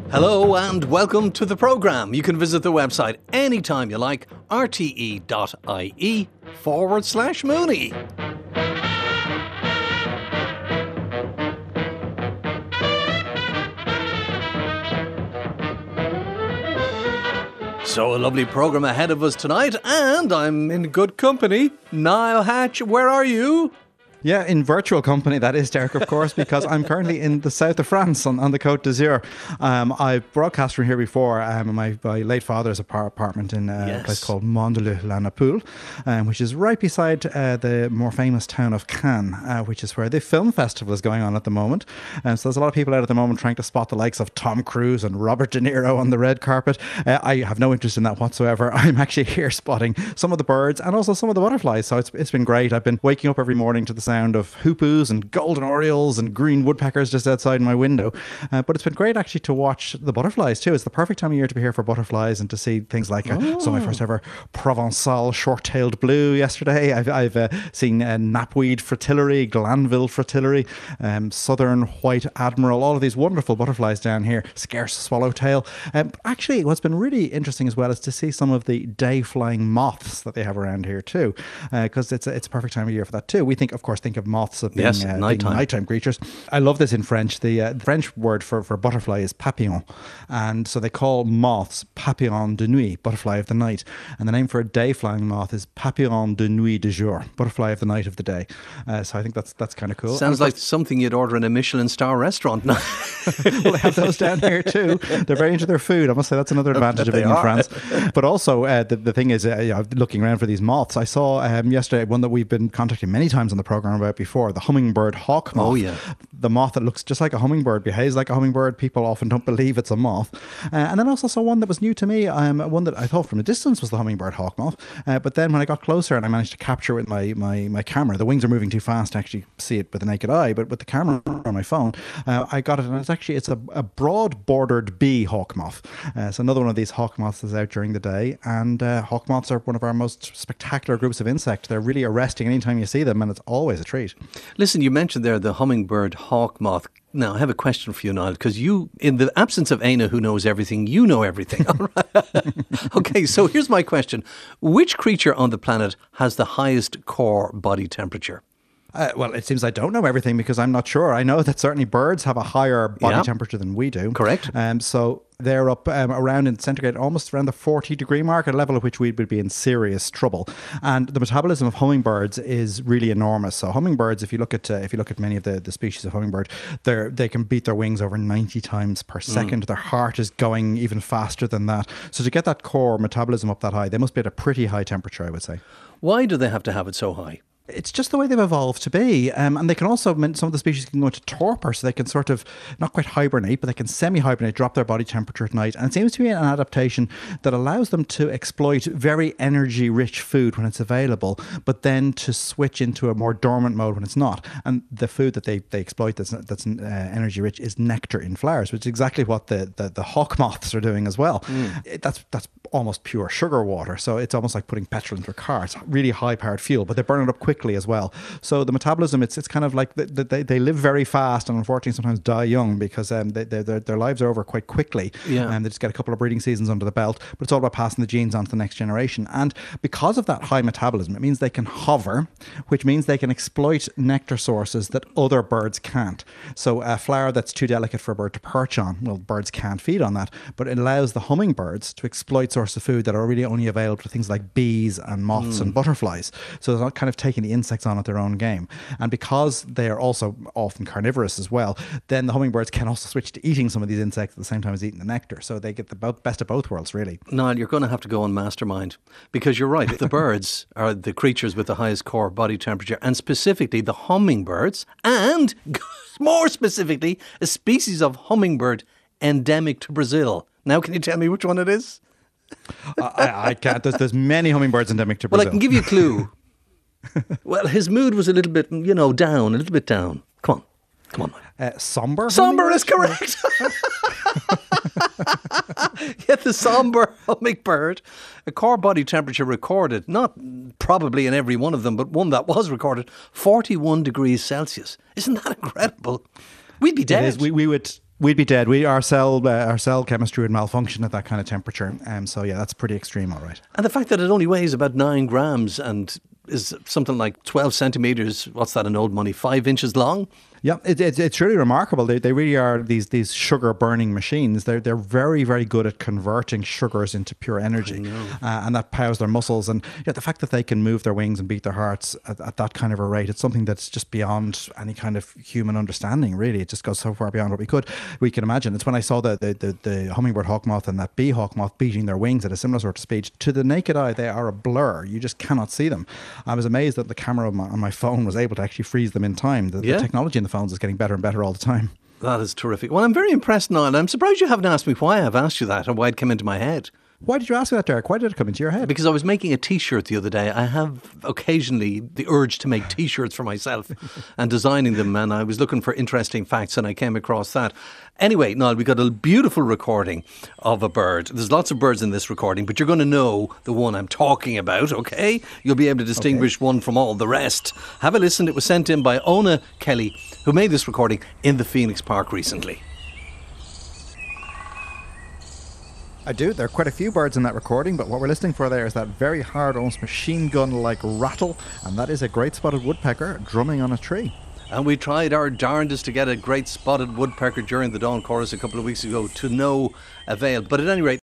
Hello and welcome to the programme. You can visit the website anytime you like, rte.ie/Mooney. So a lovely programme ahead of us tonight, and I'm in good company. Niall Hatch, where are you? Yeah, in virtual company, that is, Derek, of course, because I'm currently in the south of France on the Côte d'Azur. I've broadcast from here before. My late father's apartment in a place called Mandelieu-la-Napoule, which is right beside the more famous town of Cannes, which is where the film festival is going on at the moment. So there's a lot of people out at the moment trying to spot the likes of Tom Cruise and Robert De Niro on the red carpet. I have no interest in that whatsoever. I'm actually here spotting some of the birds and also some of the butterflies. So it's been great. I've been waking up every morning to the sound of hoopoes and golden orioles and green woodpeckers just outside my window. But it's been great actually to watch the butterflies too. It's the perfect time of year to be here for butterflies and to see things like so my first ever Provençal short-tailed blue yesterday. I've seen knapweed fritillary, Glanville fritillary, southern white admiral, all of these wonderful butterflies down here, scarce swallowtail. Actually, what's been really interesting as well is to see some of the day-flying moths that they have around here too, because it's a perfect time of year for that too. We think of moths of being, nighttime creatures. I love this in French. The French word for butterfly is papillon, and so they call moths papillon de nuit, butterfly of the night, and the name for a day flying moth is papillon de nuit de jour, butterfly of the night of the day. So I think that's kind of cool. Sounds like something you'd order in a Michelin star restaurant. Well, they have those down here too. They're very into their food. I must say that's another advantage of being in France. But also the thing is, looking around for these moths, I saw yesterday one that we've been contacting many times on the programme about before, the hummingbird hawk moth. Oh yeah, the moth that looks just like a hummingbird, behaves like a hummingbird. People often don't believe it's a moth. And then I also saw one that was new to me, one that I thought from a distance was the hummingbird hawk moth, but then when I got closer and I managed to capture it with my camera, the wings are moving too fast to actually see it with the naked eye, but with the camera on my phone, I got it, and it's a broad bordered bee hawk moth. So another one of these hawk moths is out during the day, and hawk moths are one of our most spectacular groups of insects. They're really arresting anytime you see them, and it's always a treat. Listen, you mentioned there the hummingbird hawk moth. Now, I have a question for you, Niall, because you, in the absence of Aina, who knows everything, you know everything. All right. Okay, so here's my question. Which creature on the planet has the highest core body temperature? Well, it seems I don't know everything because I'm not sure. I know that certainly birds have a higher body temperature than we do. Correct. So they're up around in centigrade, almost around the 40-degree mark, a level at which we would be in serious trouble. And the metabolism of hummingbirds is really enormous. So hummingbirds, if you look at many of the species of hummingbird, they can beat their wings over 90 times per second. Their heart is going even faster than that. So to get that core metabolism up that high, they must be at a pretty high temperature, I would say. Why do they have to have it so high? It's just the way they've evolved to be. And they can also, some of the species can go into torpor, so they can sort of, not quite hibernate, but they can semi-hibernate, drop their body temperature at night. And it seems to be an adaptation that allows them to exploit very energy-rich food when it's available, but then to switch into a more dormant mode when it's not. And the food that they exploit that's energy-rich is nectar in flowers, which is exactly what the hawk moths are doing as well. That's almost pure sugar water. So it's almost like putting petrol into a car. It's really high-powered fuel, but they burn it up quickly as well. So the metabolism, it's kind of like they live very fast and unfortunately sometimes die young because their lives are over quite quickly. And they just get a couple of breeding seasons under the belt. But it's all about passing the genes on to the next generation. And because of that high metabolism, it means they can hover, which means they can exploit nectar sources that other birds can't. So a flower that's too delicate for a bird to perch on, well, birds can't feed on that, but it allows the hummingbirds to exploit sources of food that are really only available for things like bees and moths and butterflies. So they're not kind of taking the insects on at their own game. And because they are also often carnivorous as well, then the hummingbirds can also switch to eating some of these insects at the same time as eating the nectar. So they get the best of both worlds, really. Niall, you're going to have to go on Mastermind because you're right. The birds are the creatures with the highest core body temperature, and specifically the hummingbirds, and more specifically, a species of hummingbird endemic to Brazil. Now, can you tell me which one it is? I can't. There's many hummingbirds endemic to Brazil. Well, I can give you a clue. Well, his mood was a little bit, down, a little bit down. Come on. Somber? Somber is correct. Yeah, the somber hummingbird. A core body temperature recorded, not probably in every one of them, but one that was recorded, 41 degrees Celsius. Isn't that incredible? We'd be dead. We would... We'd be dead. Our cell chemistry would malfunction at that kind of temperature. So yeah, that's pretty extreme, all right. And the fact that it only weighs about 9 grams and is something like 12 centimetres, what's that in old money, 5 inches long? Yeah, it's really remarkable. They really are these sugar burning machines. They're very, very good at converting sugars into pure energy, and that powers their muscles. And yeah, the fact that they can move their wings and beat their hearts at that kind of a rate, it's something that's just beyond any kind of human understanding. Really, it just goes so far beyond what we can imagine. It's when I saw the hummingbird hawk moth and that bee hawk moth beating their wings at a similar sort of speed. To the naked eye, they are a blur. You just cannot see them. I was amazed that the camera on my phone was able to actually freeze them in time. The technology in the phones is getting better and better all the time. That is terrific. Well, I'm very impressed, Niall. I'm surprised you haven't asked me why I've asked you that or why it came into my head. Why did you ask me that, Derek? Why did it come into your head? Because I was making a T-shirt the other day. I have occasionally the urge to make T-shirts for myself and designing them, and I was looking for interesting facts and I came across that. Anyway, Niall, we got a beautiful recording of a bird. There's lots of birds in this recording, but you're going to know the one I'm talking about, okay? You'll be able to distinguish one from all the rest. Have a listen. It was sent in by Ona Kelly, who made this recording in the Phoenix Park recently. I do. There are quite a few birds in that recording, but what we're listening for there is that very hard, almost machine gun-like rattle, and that is a great spotted woodpecker drumming on a tree. And we tried our darndest to get a great spotted woodpecker during the Dawn Chorus a couple of weeks ago to no avail. But at any rate,